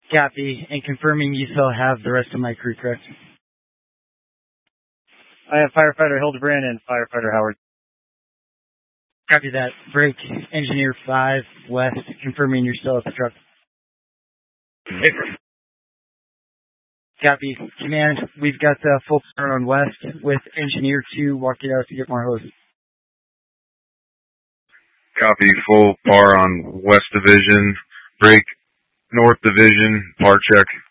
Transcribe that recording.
Copy, and confirming you still have the rest of my crew, correct? I have Firefighter Hildebrand and Firefighter Howard. Copy that. Break, Engineer 5 West, confirming you're still at the truck. Copy. Command, we've got full turn on West with Engineer 2 walking out to get more hose. Copy, full par on West Division. Break, North Division, par check.